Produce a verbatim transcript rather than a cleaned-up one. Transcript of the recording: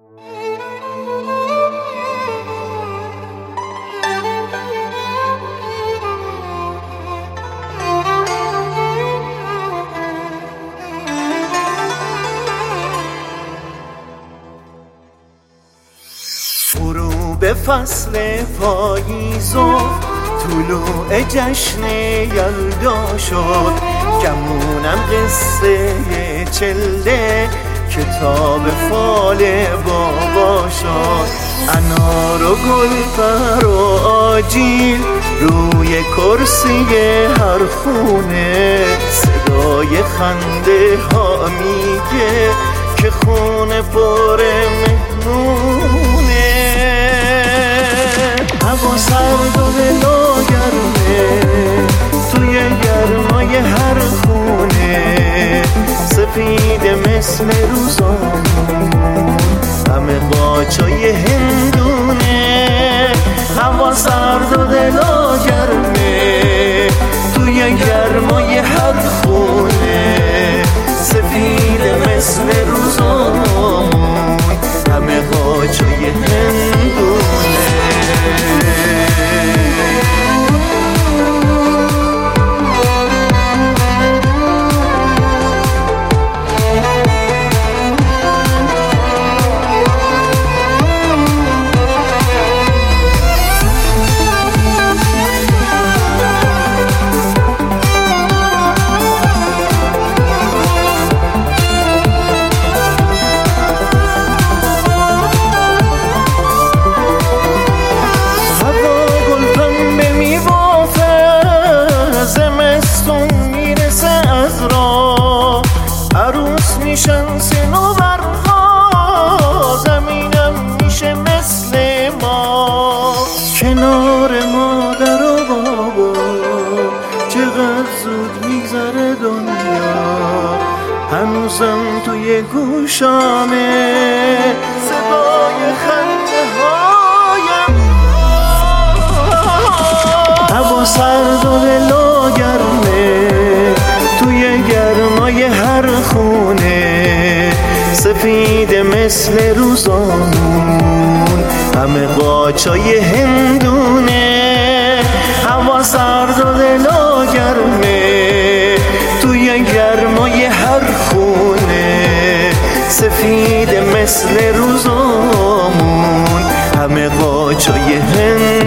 به فصل پاییز و طلوع جشن یلدا شد، گمونم قصه چله کتاب فال بابا شد. انار و گلبر و آجیل روی کرسی هر خونه، صدای خنده ها میگه که خونه پر مهمونه. هوا سرد و دلا گرمه توی گرمای هر خونه، سفید مثل روزامون همه قاچای هندونه. هوا سرد و دلا گرمه توی گرمای هر خونه، سفید مثل روزامون همه قاچای هندونه. میشن صنوبرها، زمینم میشه مثل ما. کنار مادر و بابا چقدر زود میگذره دنیا، هنوزم توی گوشامه صدای خنده هایم. هوا سرد و دلا گرمه توی گرمای هر خونه، سفید مثل روزامون همه قاچای هندونه. هوا سرد و دلا گرمه توی گرمای هر خونه، سفید مثل روزامون همه قاچای هندونه.